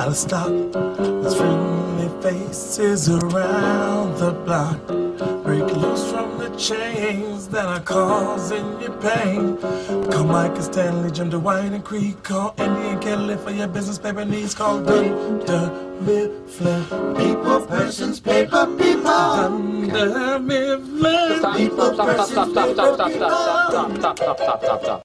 out of stock. There's friendly faces around the block. Break loose from the chains that are causing you pain. Call Mike and Stanley, Jim DeWine and Creek. Call Andy and Kelly for your business paper needs. Call Dunder Mifflin. People, persons, paper, people. Dunder Mifflin. Stop.